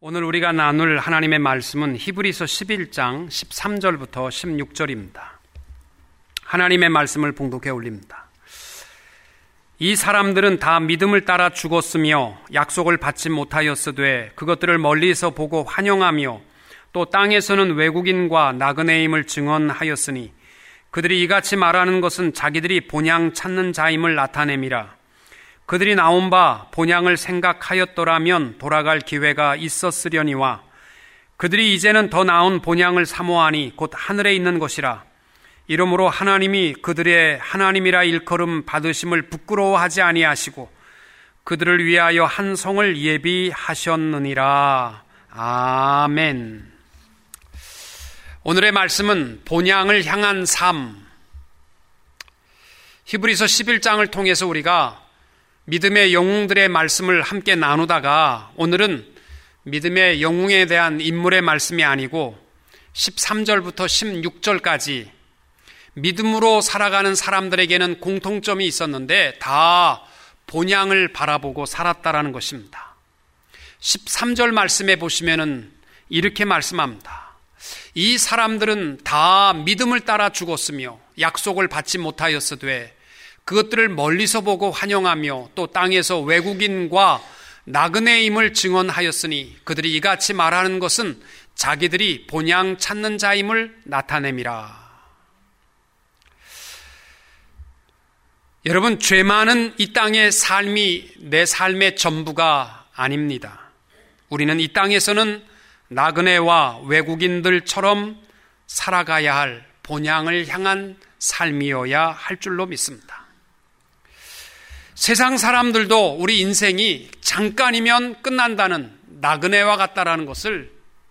오늘 우리가 나눌 하나님의 말씀은 히브리서 11장 13절부터 16절입니다. 하나님의 말씀을 봉독해 올립니다. 이 사람들은 다 믿음을 따라 죽었으며 약속을 받지 못하였으되 그것들을 멀리서 보고 환영하며 또 땅에서는 외국인과 나그네임을 증언하였으니 그들이 이같이 말하는 것은 자기들이 본향 찾는 자임을 나타냄이라. 그들이 나온 바 본향을 생각하였더라면 돌아갈 기회가 있었으려니와 그들이 이제는 더 나은 본향을 사모하니 곧 하늘에 있는 것이라. 이러므로 하나님이 그들의 하나님이라 일컬음 받으심을 부끄러워하지 아니하시고 그들을 위하여 한 성을 예비하셨느니라. 아멘. 오늘의 말씀은 본향을 향한 삶, 히브리서 11장을 통해서 우리가 믿음의 영웅들의 말씀을 함께 나누다가 오늘은 믿음의 영웅에 대한 인물의 말씀이 아니고 13절부터 16절까지 믿음으로 살아가는 사람들에게는 공통점이 있었는데 다 본향을 바라보고 살았다라는 것입니다. 13절 말씀에 보시면은 이렇게 말씀합니다. 이 사람들은 다 믿음을 따라 죽었으며 약속을 받지 못하였으되 그것들을 멀리서 보고 환영하며 또 땅에서 외국인과 나그네임을 증언하였으니 그들이 이같이 말하는 것은 자기들이 본향 찾는 자임을 나타냄이라. 여러분, 죄 많은 이 땅의 삶이 내 삶의 전부가 아닙니다. 우리는 이 땅에서는 나그네와 외국인들처럼 살아가야 할 본향을 향한 삶이어야 할 줄로 믿습니다. 세상 사람들도 우리 인생이 잠깐이면 끝난다는 나그네와 같다라는 것을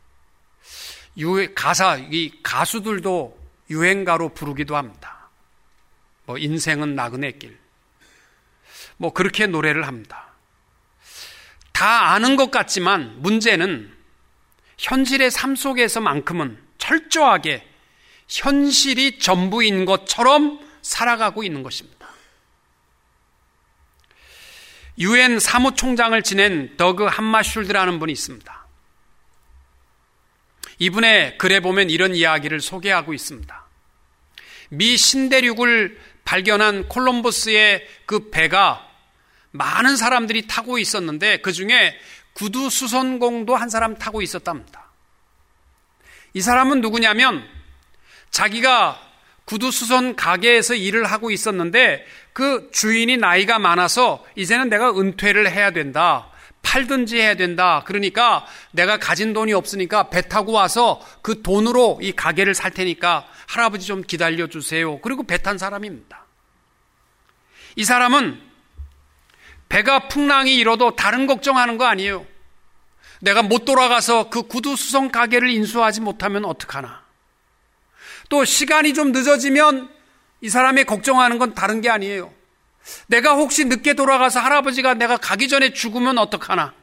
가수들도 유행가로 부르기도 합니다. 인생은 나그네길. 그렇게 노래를 합니다. 다 아는 것 같지만 문제는 현실의 삶 속에서만큼은 철저하게 현실이 전부인 것처럼 살아가고 있는 것입니다. UN 사무총장을 지낸 더그 함마슐드라는 분이 있습니다. 이분의 글에 보면 이런 이야기를 소개하고 있습니다. 미 신대륙을 발견한 콜럼버스의 그 배가 많은 사람들이 타고 있었는데 그 중에 구두 수선공도 한 사람 타고 있었답니다. 이 사람은 누구냐면 자기가 구두 수선 가게에서 일을 하고 있었는데 그 주인이 나이가 많아서 이제는 내가 은퇴를 해야 된다. 팔든지 해야 된다. 그러니까 내가 가진 돈이 없으니까 배 타고 와서 그 돈으로 이 가게를 살 테니까 할아버지 좀 기다려 주세요. 그리고 배 탄 사람입니다. 이 사람은 배가 풍랑이 일어도 다른 걱정하는 거 아니에요. 내가 못 돌아가서 그 구두 수선 가게를 인수하지 못하면 어떡하나. 또 시간이 좀 늦어지면 이 사람이 걱정하는 건 다른 게 아니에요. 내가 혹시 늦게 돌아가서 할아버지가 내가 가기 전에 죽으면 어떡하나.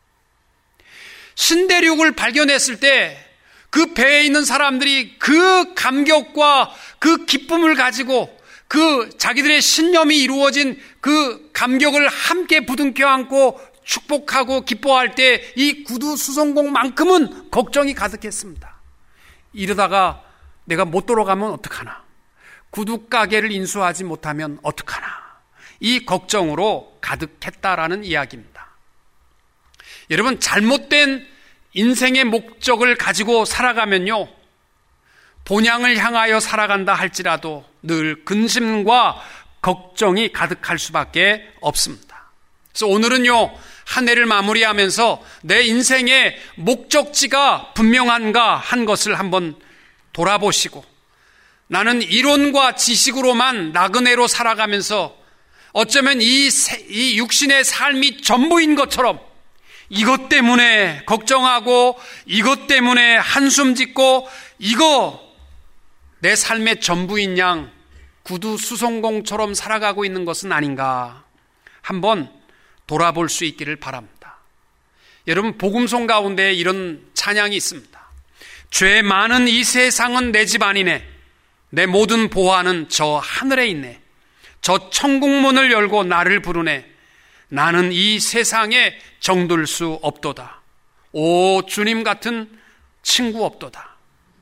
신대륙을 발견했을 때 그 배에 있는 사람들이 그 감격과 그 기쁨을 가지고 그 자기들의 신념이 이루어진 그 감격을 함께 부둥켜 안고 축복하고 기뻐할 때 이 구두 수선공만큼은 걱정이 가득했습니다. 이러다가 내가 못 돌아가면 어떡하나. 구두 가게를 인수하지 못하면 어떡하나. 이 걱정으로 가득했다라는 이야기입니다. 여러분, 잘못된 인생의 목적을 가지고 살아가면요, 본향을 향하여 살아간다 할지라도 늘 근심과 걱정이 가득할 수밖에 없습니다. 그래서 오늘은요, 한 해를 마무리하면서 내 인생의 목적지가 분명한가 한 것을 한번 돌아보시고, 나는 이론과 지식으로만 나그네로 살아가면서 어쩌면 이 육신의 삶이 전부인 것처럼 이것 때문에 걱정하고 이것 때문에 한숨 짓고 이거 내 삶의 전부인 양 구두 수선공처럼 살아가고 있는 것은 아닌가 한번 돌아볼 수 있기를 바랍니다. 여러분, 복음송 가운데 이런 찬양이 있습니다. 죄 많은 이 세상은 내 집 아니네. 내 모든 보화는 저 하늘에 있네. 저 천국문을 열고 나를 부르네. 나는 이 세상에 정들 수 없도다. 오 주님 같은 친구 없도다.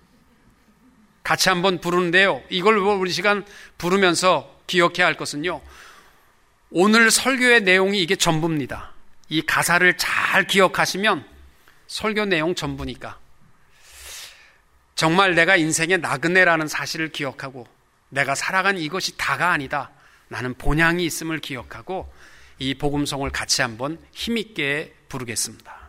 같이 한번 부르는데요. 이걸 우리 시간 부르면서 기억해야 할 것은요, 오늘 설교의 내용이 이게 전부입니다. 이 가사를 잘 기억하시면 설교 내용 전부니까 정말 내가 인생의 나그네라는 사실을 기억하고 내가 살아간 이것이 다가 아니다, 나는 본향이 있음을 기억하고 이 복음송을 같이 한번 힘있게 부르겠습니다.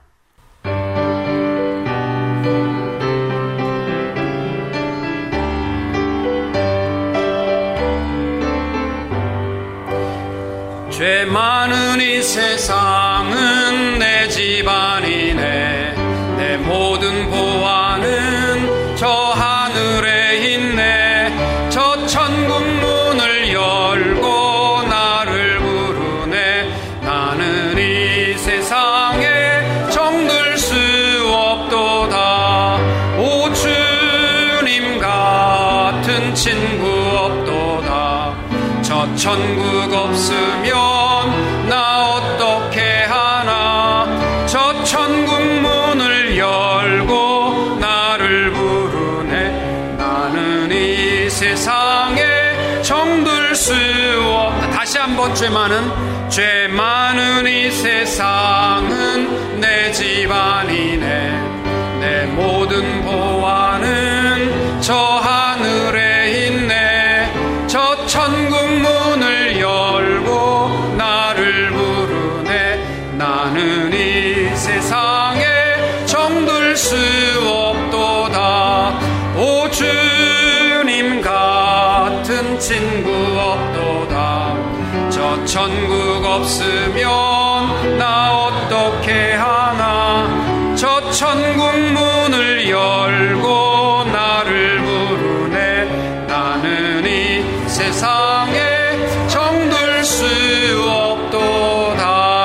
죄 많은 이 세상은 내 집안이네. 내 모든 보화는 저 하늘에 있네. 저 천국 문을 열고 나를 부르네. 나는 이 세상에 정들 수 없도다. 오 주님 같은 친구 없도다. 저 천국 없으면 나 어떻게 하나. 저 천국 문을 열고 나를 부르네. 나는 이 세상에 정들 수 없다. 다시 한번 죄 많은 이 세상은 내 집안이네. 내 모든 보화는 저 하늘에 있네. 저 천국 문을 열고 나를 부르네. 나는 이 세상에 정들 수 없도다. 오 주님 같은 친구 없도다. 저 천국 없으면 나 어떻게 하나. 저 천국 문을 열고 나를 부르네. 나는 이 세상에 정들 수 없도다.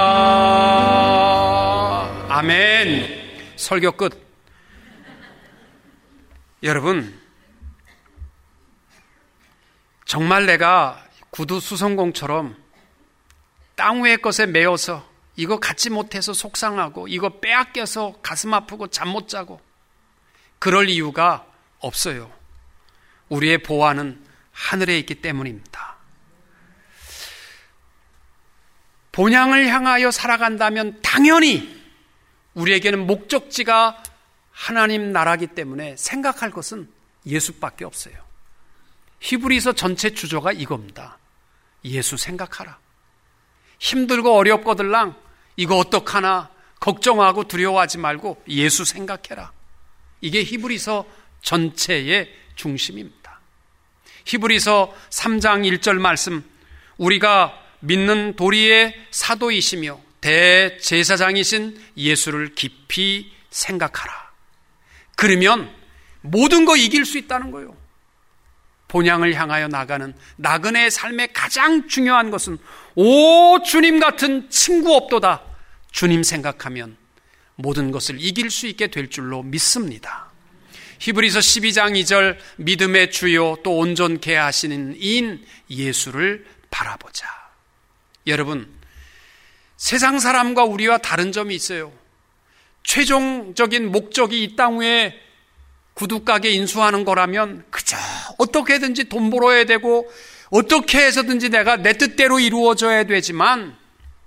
아멘. 설교 끝. 여러분, 정말 내가 구두 수성공처럼 땅 위의 것에 매여서 이거 갖지 못해서 속상하고 이거 빼앗겨서 가슴 아프고 잠 못 자고 그럴 이유가 없어요. 우리의 보화는 하늘에 있기 때문입니다. 본향을 향하여 살아간다면 당연히 우리에게는 목적지가 하나님 나라이기 때문에 생각할 것은 예수밖에 없어요. 히브리서 전체 주조가 이겁니다. 예수 생각하라. 힘들고 어렵거들랑 이거 어떡하나 걱정하고 두려워하지 말고 예수 생각해라. 이게 히브리서 전체의 중심입니다. 히브리서 3장 1절 말씀, 우리가 믿는 도리의 사도이시며 대제사장이신 예수를 깊이 생각하라. 그러면 모든 거 이길 수 있다는 거예요. 본향을 향하여 나가는 나그네의 삶의 가장 중요한 것은 오 주님 같은 친구 없도다. 주님 생각하면 모든 것을 이길 수 있게 될 줄로 믿습니다. 히브리서 12장 2절, 믿음의 주요 또 온전케 하시는 이인 예수를 바라보자. 여러분, 세상 사람과 우리와 다른 점이 있어요. 최종적인 목적이 이 땅 위에 구두가게 인수하는 거라면 그저 어떻게든지 돈 벌어야 되고 어떻게 해서든지 내가 내 뜻대로 이루어져야 되지만,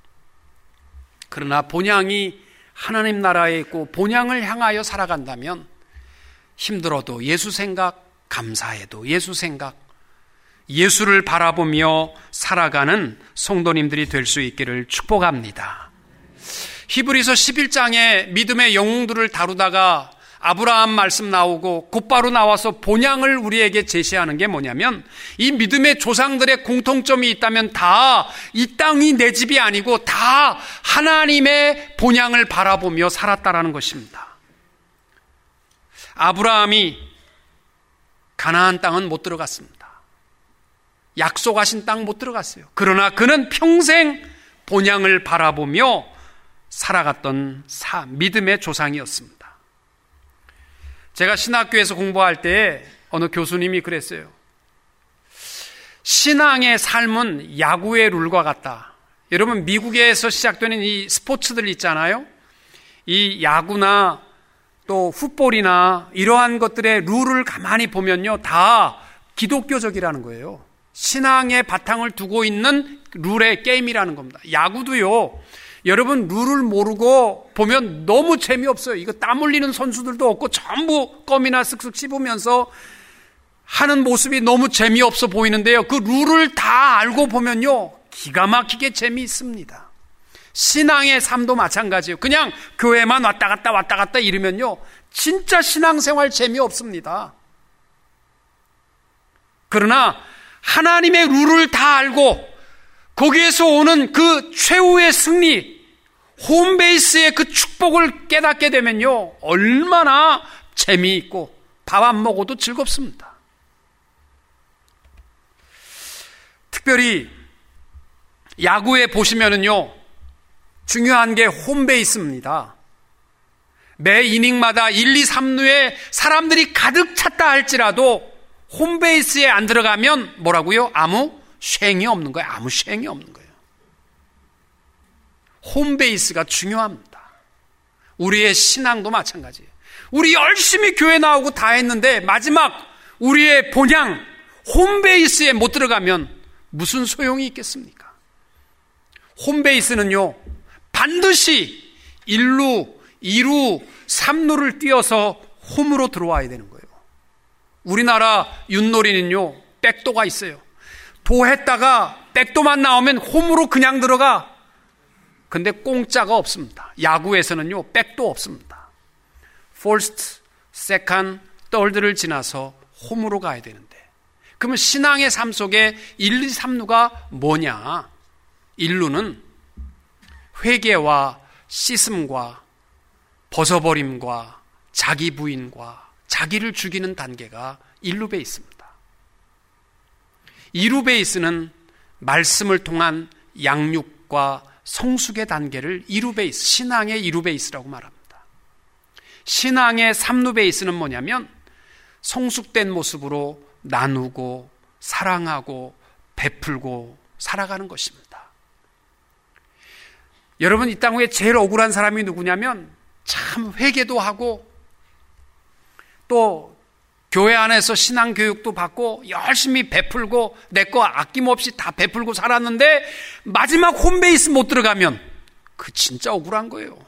그러나 본향이 하나님 나라에 있고 본향을 향하여 살아간다면 힘들어도 예수 생각, 감사해도 예수 생각, 예수를 바라보며 살아가는 성도님들이 될 수 있기를 축복합니다. 히브리서 11장에 믿음의 영웅들을 다루다가 아브라함 말씀 나오고 곧바로 나와서 본향을 우리에게 제시하는 게 뭐냐면, 이 믿음의 조상들의 공통점이 있다면 다 이 땅이 내 집이 아니고 다 하나님의 본향을 바라보며 살았다라는 것입니다. 아브라함이 가나안 땅은 못 들어갔습니다. 약속하신 땅 못 들어갔어요. 그러나 그는 평생 본향을 바라보며 살아갔던 믿음의 조상이었습니다. 제가 신학교에서 공부할 때 어느 교수님이 그랬어요. 신앙의 삶은 야구의 룰과 같다. 여러분, 미국에서 시작되는 이 스포츠들 있잖아요. 이 야구나 또 풋볼이나 이러한 것들의 룰을 가만히 보면요, 다 기독교적이라는 거예요. 신앙의 바탕을 두고 있는 룰의 게임이라는 겁니다. 야구도요, 여러분 룰을 모르고 보면 너무 재미없어요. 이거 땀 흘리는 선수들도 없고 전부 껌이나 쓱쓱 씹으면서 하는 모습이 너무 재미없어 보이는데요, 그 룰을 다 알고 보면요, 기가 막히게 재미있습니다. 신앙의 삶도 마찬가지예요. 그냥 교회만 왔다 갔다 이러면요, 진짜 신앙생활 재미없습니다. 그러나 하나님의 룰을 다 알고 거기에서 오는 그 최후의 승리, 홈베이스의 그 축복을 깨닫게 되면요, 얼마나 재미있고 밥 안 먹어도 즐겁습니다. 특별히 야구에 보시면은요, 중요한 게 홈베이스입니다. 매 이닝마다 1, 2, 3루에 사람들이 가득 찼다 할지라도 홈베이스에 안 들어가면 뭐라고요? 아무 쉥이 없는 거예요. 아무 쉥이 없는 거예요. 홈베이스가 중요합니다. 우리의 신앙도 마찬가지예요. 우리 열심히 교회 나오고 다 했는데 마지막 우리의 본향 홈베이스에 못 들어가면 무슨 소용이 있겠습니까? 홈베이스는요, 반드시 1루, 2루, 3루를 뛰어서 홈으로 들어와야 되는 거예요. 우리나라 윷놀이는요, 백도가 있어요. 도 했다가 백도만 나오면 홈으로 그냥 들어가. 근데 공짜가 없습니다. 야구에서는요, 백도 없습니다. First, Second, Third를 지나서 홈으로 가야 되는데, 그러면 신앙의 삶 속에 1, 2, 3루가 뭐냐? 1루는 회개와 씻음과 벗어버림과 자기 부인과 자기를 죽이는 단계가 1루 베이스입니다. 2루 베이스는 말씀을 통한 양육과 성숙의 단계를 2루 베이스, 신앙의 2루 베이스라고 말합니다. 신앙의 3루 베이스는 뭐냐면 성숙된 모습으로 나누고 사랑하고 베풀고 살아가는 것입니다. 여러분, 이 땅 위에 제일 억울한 사람이 누구냐면 참 회개도 하고 또 교회 안에서 신앙 교육도 받고 열심히 베풀고 내 거 아낌없이 다 베풀고 살았는데 마지막 홈베이스 못 들어가면 그 진짜 억울한 거예요.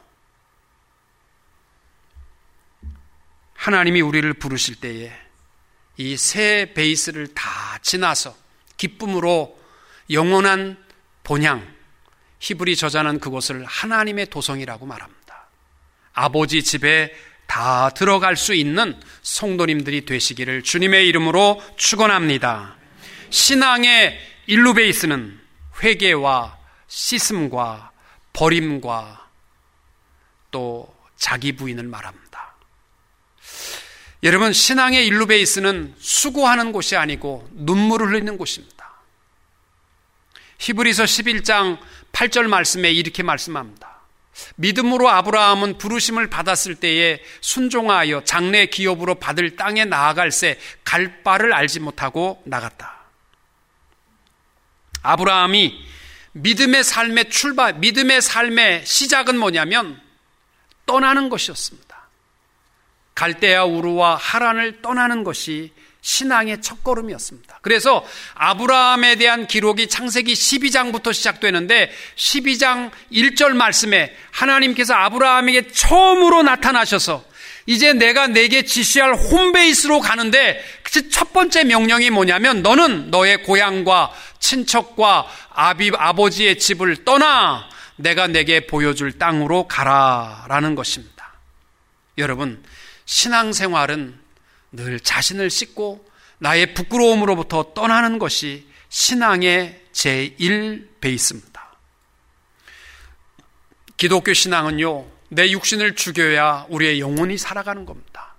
하나님이 우리를 부르실 때에 이 세 베이스를 다 지나서 기쁨으로 영원한 본향, 히브리 저자는 그곳을 하나님의 도성이라고 말합니다. 아버지 집에 다 들어갈 수 있는 성도님들이 되시기를 주님의 이름으로 축원합니다. 신앙의 1루 베이스는 회개와 씻음과 버림과 또 자기 부인을 말합니다. 여러분, 신앙의 1루 베이스는 수고하는 곳이 아니고 눈물을 흘리는 곳입니다. 히브리서 11장 8절 말씀에 이렇게 말씀합니다. 믿음으로 아브라함은 부르심을 받았을 때에 순종하여 장래 기업으로 받을 땅에 나아갈새 갈 바를 알지 못하고 나갔다. 아브라함이 믿음의 삶의 출발, 믿음의 삶의 시작은 뭐냐면 떠나는 것이었습니다. 갈대아 우르와 하란을 떠나는 것이 신앙의 첫걸음이었습니다. 그래서 아브라함에 대한 기록이 창세기 12장부터 시작되는데 12장 1절 말씀에 하나님께서 아브라함에게 처음으로 나타나셔서 이제 내가 내게 지시할 홈베이스로 가는데 첫 번째 명령이 뭐냐면 너는 너의 고향과 친척과 아버지의 집을 떠나 내가 내게 보여줄 땅으로 가라라는 것입니다. 여러분, 신앙생활은 늘 자신을 씻고 나의 부끄러움으로부터 떠나는 것이 신앙의 제1베이스입니다. 기독교 신앙은요, 내 육신을 죽여야 우리의 영혼이 살아가는 겁니다.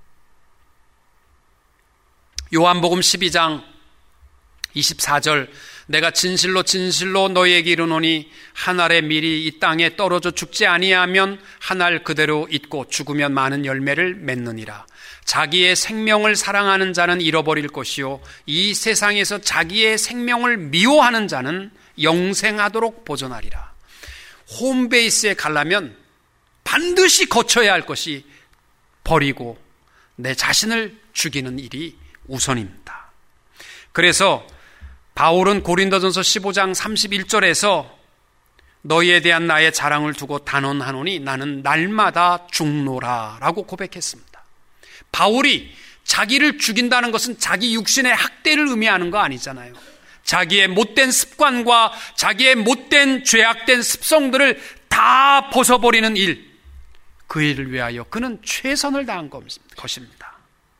요한복음 12장 24절, 내가 진실로 진실로 너희에게 이르노니 한 알의 밀이 이 땅에 떨어져 죽지 아니하면 한 알 그대로 있고 죽으면 많은 열매를 맺느니라. 자기의 생명을 사랑하는 자는 잃어버릴 것이요 이 세상에서 자기의 생명을 미워하는 자는 영생하도록 보존하리라. 홈베이스에 가려면 반드시 거쳐야 할 것이 버리고 내 자신을 죽이는 일이 우선입니다. 그래서 바울은 고린도전서 15장 31절에서 너희에 대한 나의 자랑을 두고 단언하노니 나는 날마다 죽노라 라고 고백했습니다. 바울이 자기를 죽인다는 것은 자기 육신의 학대를 의미하는 거 아니잖아요. 자기의 못된 습관과 자기의 못된 죄악된 습성들을 다 벗어버리는 일, 그 일을 위하여 그는 최선을 다한 것입니다.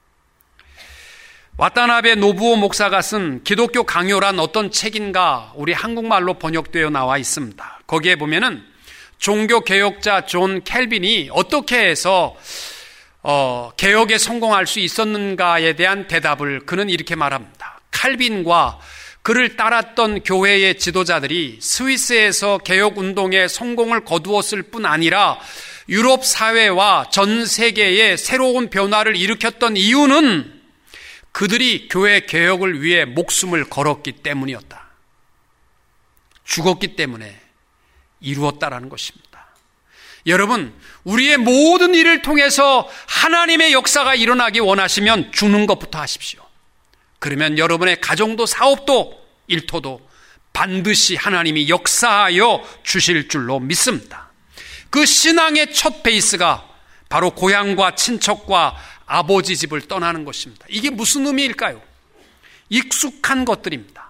와타나베 노부오 목사가 쓴 기독교 강요란 어떤 책인가 우리 한국말로 번역되어 나와 있습니다. 거기에 보면은 종교개혁자 존 켈빈이 어떻게 해서 개혁에 성공할 수 있었는가에 대한 대답을 그는 이렇게 말합니다. 칼빈과 그를 따랐던 교회의 지도자들이 스위스에서 개혁운동에 성공을 거두었을 뿐 아니라 유럽 사회와 전 세계에 새로운 변화를 일으켰던 이유는 그들이 교회 개혁을 위해 목숨을 걸었기 때문이었다. 죽었기 때문에 이루었다라는 것입니다. 여러분, 우리의 모든 일을 통해서 하나님의 역사가 일어나기 원하시면 죽는 것부터 하십시오. 그러면 여러분의 가정도 사업도 일터도 반드시 하나님이 역사하여 주실 줄로 믿습니다. 그 신앙의 첫 베이스가 바로 고향과 친척과 아버지 집을 떠나는 것입니다. 이게 무슨 의미일까요? 익숙한 것들입니다.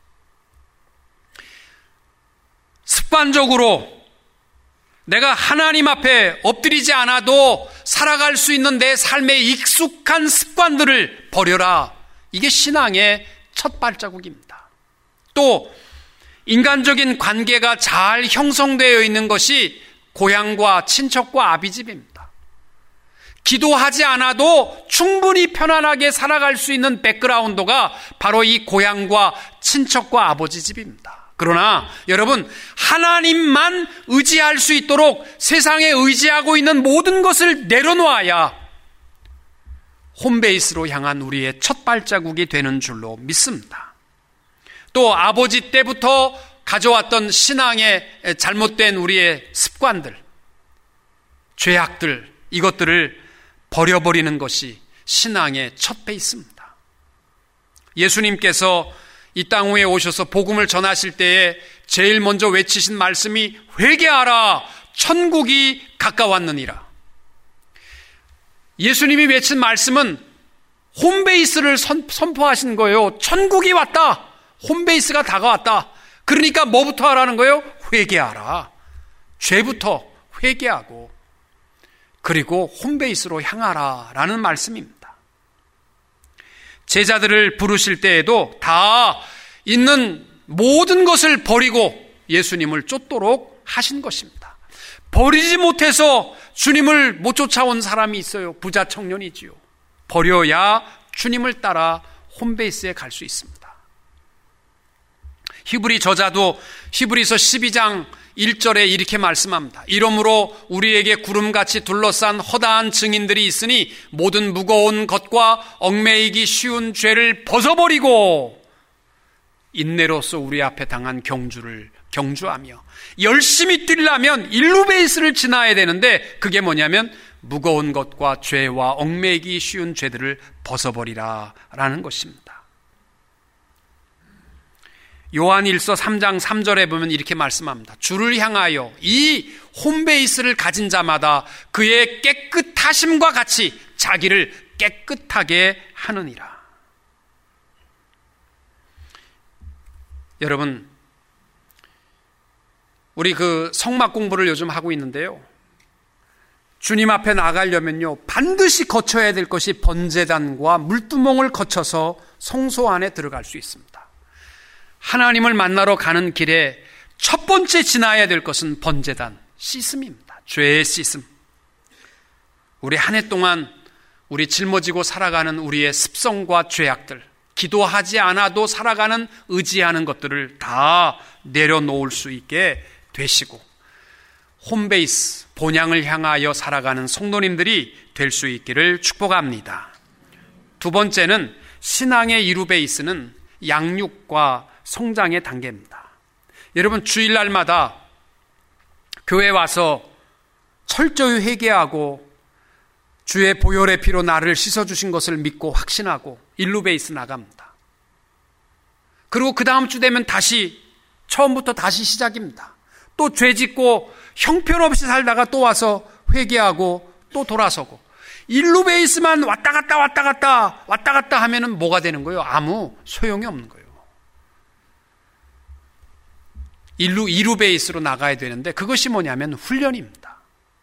습관적으로 내가 하나님 앞에 엎드리지 않아도 살아갈 수 있는 내 삶의 익숙한 습관들을 버려라. 이게 신앙의 첫 발자국입니다. 또 인간적인 관계가 잘 형성되어 있는 것이 고향과 친척과 아비집입니다. 기도하지 않아도 충분히 편안하게 살아갈 수 있는 백그라운드가 바로 이 고향과 친척과 아버지 집입니다. 그러나 여러분, 하나님만 의지할 수 있도록 세상에 의지하고 있는 모든 것을 내려놓아야 홈베이스로 향한 우리의 첫 발자국이 되는 줄로 믿습니다. 또 아버지 때부터 가져왔던 신앙의 잘못된 우리의 습관들, 죄악들, 이것들을 버려버리는 것이 신앙의 첫 베이스입니다. 예수님께서 이 땅 위에 오셔서 복음을 전하실 때에 제일 먼저 외치신 말씀이 회개하라, 천국이 가까웠느니라. 예수님이 외친 말씀은 홈베이스를 선포하신 거예요. 천국이 왔다. 홈베이스가 다가왔다. 그러니까 뭐부터 하라는 거예요? 회개하라. 죄부터 회개하고 그리고 홈베이스로 향하라 라는 말씀입니다. 제자들을 부르실 때에도 다 있는 모든 것을 버리고 예수님을 쫓도록 하신 것입니다. 버리지 못해서 주님을 못 쫓아온 사람이 있어요. 부자 청년이지요. 버려야 주님을 따라 홈베이스에 갈 수 있습니다. 히브리 저자도 히브리서 12장 1절에 이렇게 말씀합니다. 이러므로 우리에게 구름같이 둘러싼 허다한 증인들이 있으니 모든 무거운 것과 얽매이기 쉬운 죄를 벗어버리고 인내로서 우리 앞에 당한 경주를 경주하며 열심히 뛰려면 일루베이스를 지나야 되는데 그게 뭐냐면 무거운 것과 죄와 얽매이기 쉬운 죄들을 벗어버리라 라는 것입니다. 요한일서 3장 3절에 보면 이렇게 말씀합니다. 주를 향하여 이 홈베이스를 가진 자마다 그의 깨끗하심과 같이 자기를 깨끗하게 하느니라. 여러분, 우리 성막 공부를 요즘 하고 있는데요. 주님 앞에 나가려면요, 반드시 거쳐야 될 것이 번제단과 물두멍을 거쳐서 성소 안에 들어갈 수 있습니다. 하나님을 만나러 가는 길에 첫 번째 지나야 될 것은 번제단, 씻음입니다. 죄의 씻음. 우리 한 해 동안 우리 짊어지고 살아가는 우리의 습성과 죄악들, 기도하지 않아도 살아가는 의지하는 것들을 다 내려놓을 수 있게 되시고 홈베이스, 본향을 향하여 살아가는 성도님들이 될 수 있기를 축복합니다. 두 번째는 신앙의 이루 베이스는 양육과 성장의 단계입니다. 여러분, 주일날마다 교회 와서 철저히 회개하고 주의 보혈의 피로 나를 씻어주신 것을 믿고 확신하고 일루베이스 나갑니다. 그리고 그 다음 주 되면 처음부터 다시 시작입니다. 또 죄 짓고 형편없이 살다가 또 와서 회개하고 또 돌아서고, 일루베이스만 왔다 갔다 하면은 뭐가 되는 거예요? 아무 소용이 없는 거예요. 이루베이스로 나가야 되는데 그것이 뭐냐면 훈련입니다.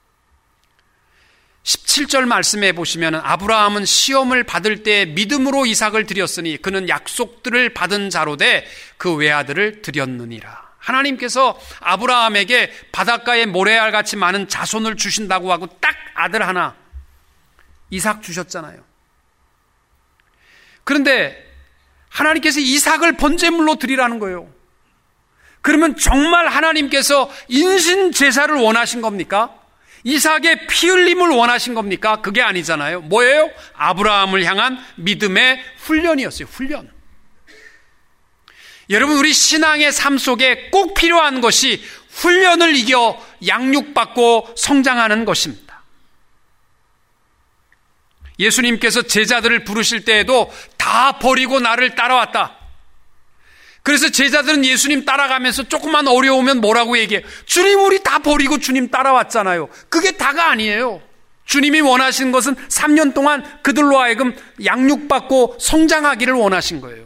17절 말씀해 보시면 아브라함은 시험을 받을 때 믿음으로 이삭을 드렸으니 그는 약속들을 받은 자로 돼 그 외아들을 드렸느니라. 하나님께서 아브라함에게 바닷가의 모래알같이 많은 자손을 주신다고 하고 딱 아들 하나 이삭 주셨잖아요. 그런데 하나님께서 이삭을 번제물로 드리라는 거예요. 그러면 정말 하나님께서 인신 제사를 원하신 겁니까? 이삭의 피 흘림을 원하신 겁니까? 그게 아니잖아요. 뭐예요? 아브라함을 향한 믿음의 훈련이었어요. 훈련. 여러분, 우리 신앙의 삶 속에 꼭 필요한 것이 훈련을 이겨 양육받고 성장하는 것입니다. 예수님께서 제자들을 부르실 때에도 다 버리고 나를 따라왔다. 그래서 제자들은 예수님 따라가면서 조금만 어려우면 뭐라고 얘기해요? 주님, 우리 다 버리고 주님 따라왔잖아요. 그게 다가 아니에요. 주님이 원하시는 것은 3년 동안 그들로 하여금 양육받고 성장하기를 원하신 거예요.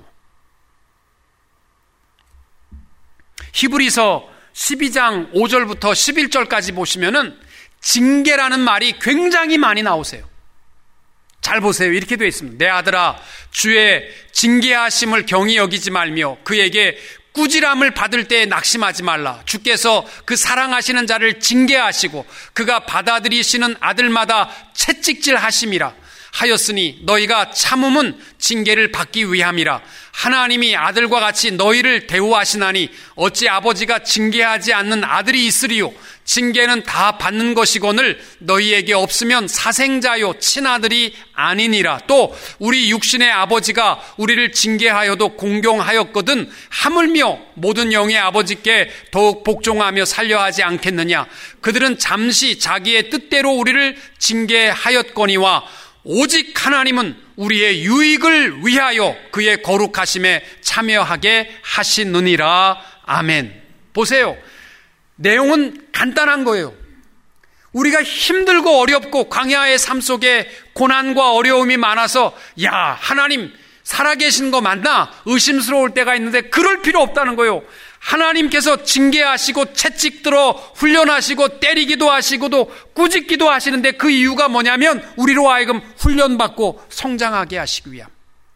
히브리서 12장 5절부터 11절까지 보시면은 징계라는 말이 굉장히 많이 나오세요. 잘 보세요. 이렇게 되어 있습니다. 내 아들아, 주의 징계하심을 경히 여기지 말며 그에게 꾸지람을 받을 때에 낙심하지 말라. 주께서 그 사랑하시는 자를 징계하시고 그가 받아들이시는 아들마다 채찍질 하심이라 하였으니 너희가 참음은 징계를 받기 위함이라. 하나님이 아들과 같이 너희를 대우하시나니 어찌 아버지가 징계하지 않는 아들이 있으리요. 징계는 다 받는 것이거늘 너희에게 없으면 사생자요 친아들이 아니니라. 또 우리 육신의 아버지가 우리를 징계하여도 공경하였거든 하물며 모든 영의 아버지께 더욱 복종하며 살려하지 않겠느냐. 그들은 잠시 자기의 뜻대로 우리를 징계하였거니와 오직 하나님은 우리의 유익을 위하여 그의 거룩하심에 참여하게 하시느니라. 아멘. 보세요. 내용은 간단한 거예요. 우리가 힘들고 어렵고 광야의 삶 속에 고난과 어려움이 많아서 야, 하나님 살아계신 거 맞나? 의심스러울 때가 있는데 그럴 필요 없다는 거예요. 하나님께서 징계하시고 채찍 들어 훈련하시고 때리기도 하시고도 꾸짖기도 하시는데 그 이유가 뭐냐면 우리로 하여금 훈련받고 성장하게 하시기 위함.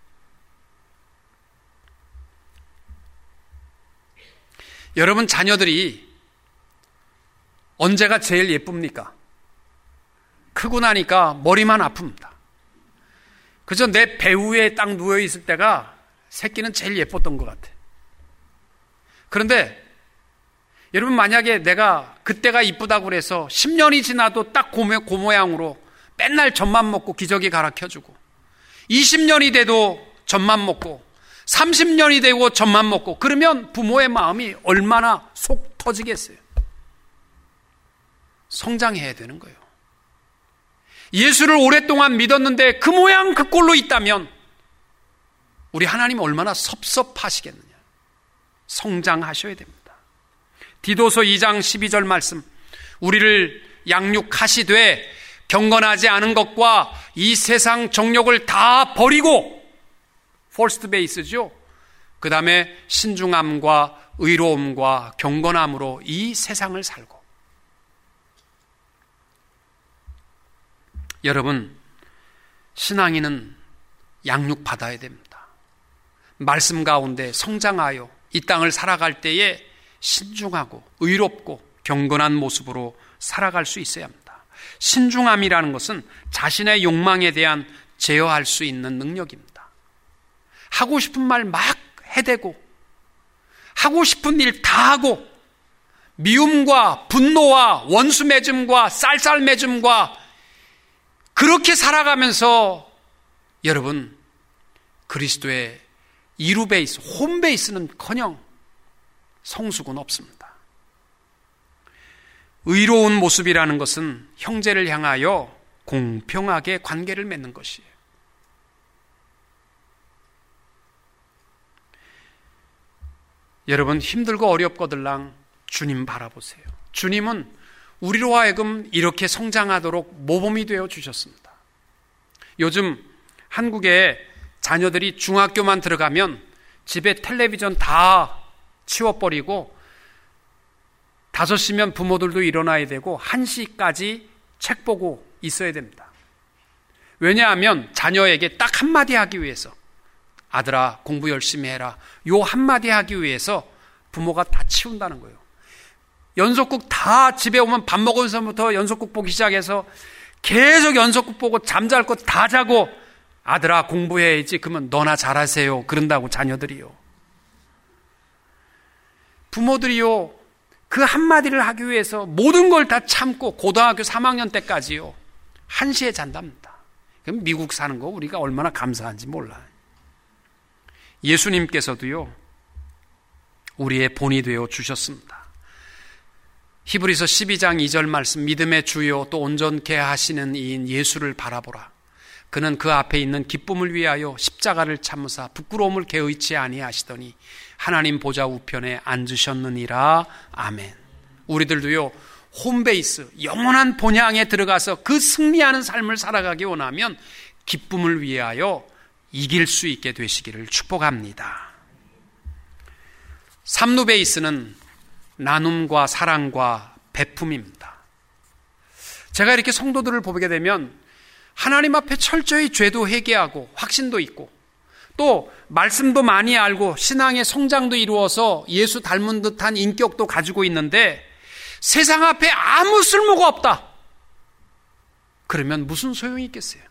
여러분, 자녀들이 언제가 제일 예쁩니까? 크고 나니까 머리만 아픕니다. 그저 내 배 위에 딱 누워있을 때가 새끼는 제일 예뻤던 것 같아. 그런데 여러분, 만약에 내가 그때가 이쁘다고 그래서 10년이 지나도 딱 그 모양으로 맨날 젖만 먹고 기저귀 갈아 켜주고 20년이 돼도 젖만 먹고 30년이 되고 젖만 먹고 그러면 부모의 마음이 얼마나 속 터지겠어요. 성장해야 되는 거예요. 예수를 오랫동안 믿었는데 그 모양 그 꼴로 있다면 우리 하나님 얼마나 섭섭하시겠느냐. 성장하셔야 됩니다. 디도서 2장 12절 말씀, 우리를 양육하시되 경건하지 않은 것과 이 세상 정욕을 다 버리고, 퍼스트 베이스죠. 그 다음에 신중함과 의로움과 경건함으로 이 세상을 살고. 여러분, 신앙인은 양육받아야 됩니다. 말씀 가운데 성장하여 이 땅을 살아갈 때에 신중하고 의롭고 경건한 모습으로 살아갈 수 있어야 합니다. 신중함이라는 것은 자신의 욕망에 대한 제어할 수 있는 능력입니다. 하고 싶은 말 막 해대고 하고 싶은 일 다 하고 미움과 분노와 원수 맺음과 쌀쌀 맺음과 그렇게 살아가면서 여러분, 그리스도의 이루베이스, 홈베이스는커녕 성숙은 없습니다. 의로운 모습이라는 것은 형제를 향하여 공평하게 관계를 맺는 것이에요. 여러분, 힘들고 어렵거들랑 주님 바라보세요. 주님은 우리로 하여금 이렇게 성장하도록 모범이 되어 주셨습니다. 요즘 한국에 자녀들이 중학교만 들어가면 집에 텔레비전 다 치워버리고 5시면 부모들도 일어나야 되고 1시까지 책 보고 있어야 됩니다. 왜냐하면 자녀에게 딱 한마디 하기 위해서, 아들아 공부 열심히 해라, 요 한마디 하기 위해서 부모가 다 치운다는 거예요. 연속극 다 집에 오면 밥 먹으면서부터 연속극 보기 시작해서 계속 연속극 보고 잠잘 것 다 자고, 아들아 공부해야지, 그러면 너나 잘하세요 그런다고 자녀들이요. 부모들이요, 그 한마디를 하기 위해서 모든 걸 다 참고 고등학교 3학년 때까지요 1시에 잔답니다. 그럼 미국 사는 거 우리가 얼마나 감사한지 몰라요. 예수님께서도요 우리의 본이 되어 주셨습니다. 히브리서 12장 2절 말씀, 믿음의 주요 또 온전케 하시는 이인 예수를 바라보라. 그는 그 앞에 있는 기쁨을 위하여 십자가를 참으사 부끄러움을 개의치 아니하시더니 하나님 보좌 우편에 앉으셨느니라. 아멘. 우리들도요 홈베이스, 영원한 본향에 들어가서 그 승리하는 삶을 살아가기 원하면 기쁨을 위하여 이길 수 있게 되시기를 축복합니다. 삼루베이스는 나눔과 사랑과 베품입니다. 제가 이렇게 성도들을 보게 되면 하나님 앞에 철저히 죄도 회개하고 확신도 있고 또 말씀도 많이 알고 신앙의 성장도 이루어서 예수 닮은 듯한 인격도 가지고 있는데 세상 앞에 아무 쓸모가 없다. 그러면 무슨 소용이 있겠어요?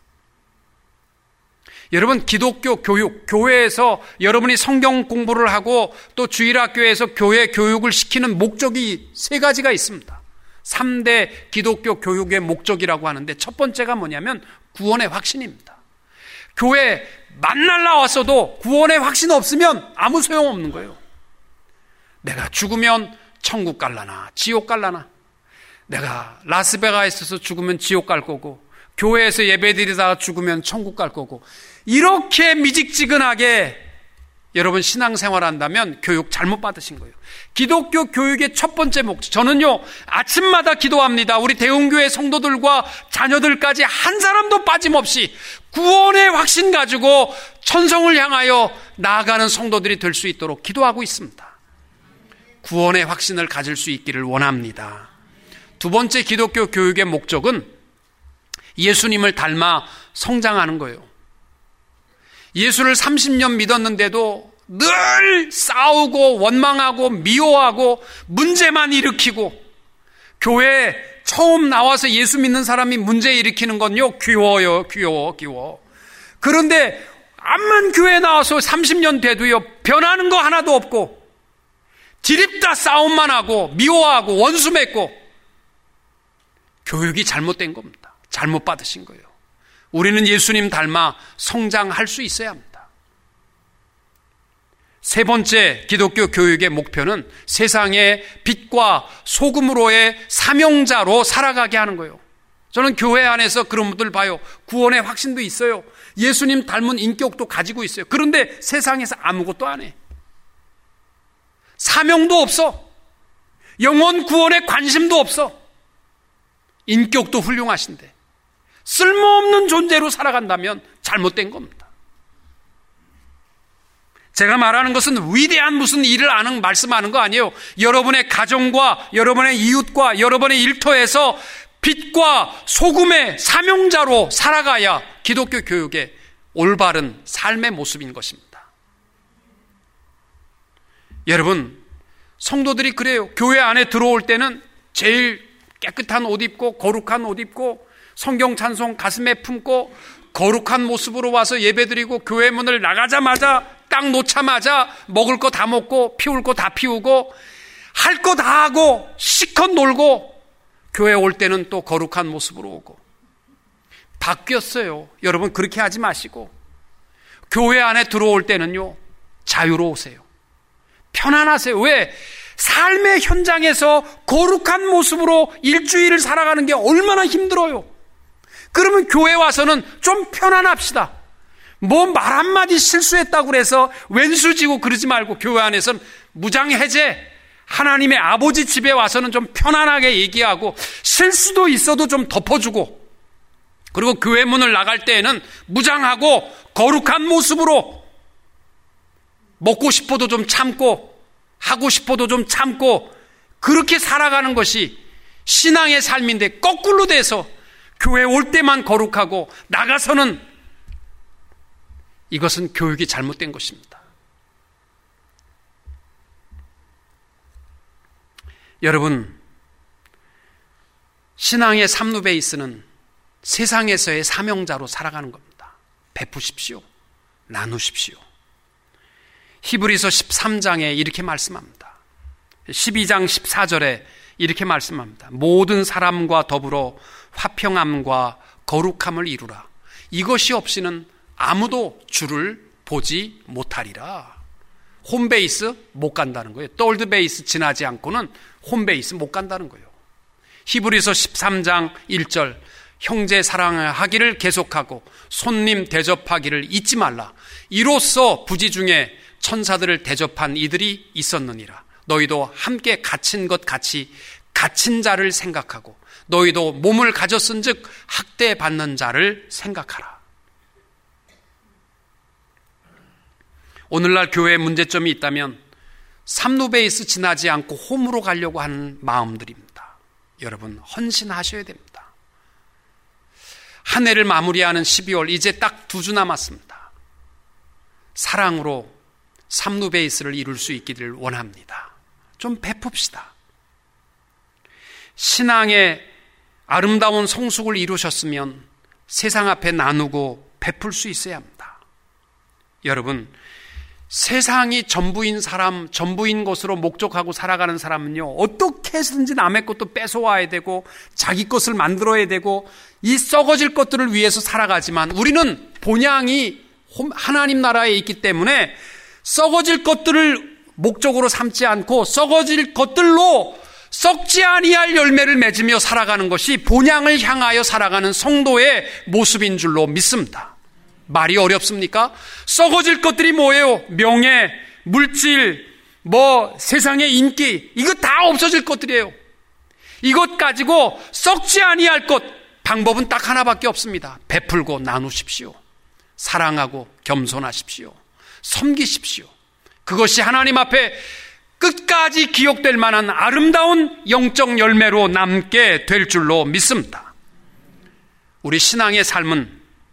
여러분, 기독교 교육, 교회에서 여러분이 성경 공부를 하고 또 주일학교에서 교회 교육을 시키는 목적이 3가지가 있습니다. 3대 기독교 교육의 목적이라고 하는데, 첫 번째가 뭐냐면 구원의 확신입니다. 교회 만날 나왔어도 구원의 확신 없으면 아무 소용없는 거예요. 내가 죽으면 천국 갈라나 지옥 갈라나, 내가 라스베가스에서 죽으면 지옥 갈 거고 교회에서 예배드리다가 죽으면 천국 갈 거고, 이렇게 미직지근하게 여러분 신앙생활 한다면 교육 잘못 받으신 거예요. 기독교 교육의 첫 번째 목적, 저는요 아침마다 기도합니다. 우리 대웅교회 성도들과 자녀들까지 한 사람도 빠짐없이 구원의 확신 가지고 천성을 향하여 나아가는 성도들이 될 수 있도록 기도하고 있습니다. 구원의 확신을 가질 수 있기를 원합니다. 두 번째 기독교 교육의 목적은 예수님을 닮아 성장하는 거예요. 예수를 30년 믿었는데도 늘 싸우고 원망하고 미워하고 문제만 일으키고, 교회에 처음 나와서 예수 믿는 사람이 문제 일으키는 건요 귀여워요. 귀여워. 그런데 암만 교회에 나와서 30년 돼도요 변하는 거 하나도 없고 디립다 싸움만 하고 미워하고 원수 맺고, 교육이 잘못된 겁니다. 잘못 받으신 거예요. 우리는 예수님 닮아 성장할 수 있어야 합니다. 세 번째 기독교 교육의 목표는 세상의 빛과 소금으로의 사명자로 살아가게 하는 거예요. 저는 교회 안에서 그런 분들 봐요. 구원의 확신도 있어요. 예수님 닮은 인격도 가지고 있어요. 그런데 세상에서 아무것도 안 해. 사명도 없어. 영혼 구원에 관심도 없어. 인격도 훌륭하신데 쓸모없는 존재로 살아간다면 잘못된 겁니다. 제가 말하는 것은 위대한 무슨 일을 아는 말씀하는 거 아니에요. 여러분의 가정과 여러분의 이웃과 여러분의 일터에서 빛과 소금의 사명자로 살아가야 기독교 교육의 올바른 삶의 모습인 것입니다. 여러분, 성도들이 그래요. 교회 안에 들어올 때는 제일 깨끗한 옷 입고 거룩한 옷 입고 성경 찬송 가슴에 품고 거룩한 모습으로 와서 예배드리고, 교회 문을 나가자마자 딱 놓자마자 먹을 거 다 먹고 피울 거 다 피우고 할 거 다 하고 실컷 놀고, 교회 올 때는 또 거룩한 모습으로 오고. 바뀌었어요. 여러분, 그렇게 하지 마시고 교회 안에 들어올 때는요 자유로우세요. 편안하세요. 왜? 삶의 현장에서 거룩한 모습으로 일주일을 살아가는 게 얼마나 힘들어요. 그러면 교회 와서는 좀 편안합시다. 뭐 말 한마디 실수했다고 그래서 왼수지고 그러지 말고 교회 안에서는 무장해제, 하나님의 아버지 집에 와서는 좀 편안하게 얘기하고 실수도 있어도 좀 덮어주고, 그리고 교회 문을 나갈 때에는 무장하고 거룩한 모습으로 먹고 싶어도 좀 참고 하고 싶어도 좀 참고 그렇게 살아가는 것이 신앙의 삶인데, 거꾸로 돼서 교회 올 때만 거룩하고 나가서는, 이것은 교육이 잘못된 것입니다. 여러분, 신앙의 삼루 베이스는 세상에서의 사명자로 살아가는 겁니다. 베푸십시오. 나누십시오. 히브리서 13장에 이렇게 말씀합니다. 12장 14절에 이렇게 말씀합니다. 모든 사람과 더불어 화평함과 거룩함을 이루라. 이것이 없이는 아무도 주를 보지 못하리라. 홈베이스 못 간다는 거예요. 떨드 베이스 지나지 않고는 홈베이스 못 간다는 거예요. 히브리서 13장 1절, 형제 사랑하기를 계속하고 손님 대접하기를 잊지 말라. 이로써 부지 중에 천사들을 대접한 이들이 있었느니라. 너희도 함께 갇힌 것 같이 갇힌 자를 생각하고 너희도 몸을 가졌은즉 학대받는 자를 생각하라. 오늘날 교회에 문제점이 있다면 삼루 베이스 지나지 않고 홈으로 가려고 하는 마음들입니다. 여러분, 헌신하셔야 됩니다. 한 해를 마무리하는 12월, 이제 딱 2주 남았습니다. 사랑으로 삼루 베이스를 이룰 수 있기를 원합니다. 좀 베풉시다. 신앙의 아름다운 성숙을 이루셨으면 세상 앞에 나누고 베풀 수 있어야 합니다. 여러분, 세상이 전부인 사람, 전부인 것으로 목적하고 살아가는 사람은요, 어떻게 해서든지 남의 것도 뺏어와야 되고 자기 것을 만들어야 되고 이 썩어질 것들을 위해서 살아가지만, 우리는 본향이 하나님 나라에 있기 때문에 썩어질 것들을 목적으로 삼지 않고 썩어질 것들로 썩지 아니할 열매를 맺으며 살아가는 것이 본향을 향하여 살아가는 성도의 모습인 줄로 믿습니다. 말이 어렵습니까? 썩어질 것들이 뭐예요? 명예, 물질, 세상의 인기, 이거 다 없어질 것들이에요. 이것 가지고 썩지 아니할 것, 방법은 딱 하나밖에 없습니다. 베풀고 나누십시오. 사랑하고 겸손하십시오. 섬기십시오. 그것이 하나님 앞에 끝까지 기억될 만한 아름다운 영적 열매로 남게 될 줄로 믿습니다. 우리 신앙의 삶은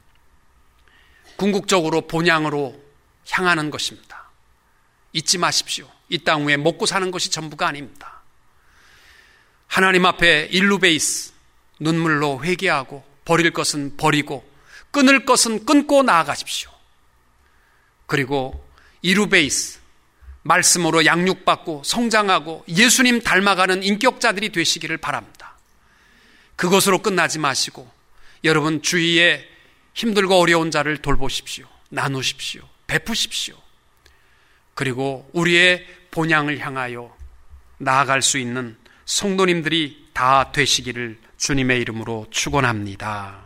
궁극적으로 본향으로 향하는 것입니다. 잊지 마십시오. 이 땅 위에 먹고 사는 것이 전부가 아닙니다. 하나님 앞에 일루 베이스, 눈물로 회개하고 버릴 것은 버리고 끊을 것은 끊고 나아가십시오. 그리고 이루 베이스, 말씀으로 양육받고 성장하고 예수님 닮아가는 인격자들이 되시기를 바랍니다. 그것으로 끝나지 마시고 여러분 주위에 힘들고 어려운 자를 돌보십시오. 나누십시오. 베푸십시오. 그리고 우리의 본향을 향하여 나아갈 수 있는 성도님들이 다 되시기를 주님의 이름으로 축원합니다.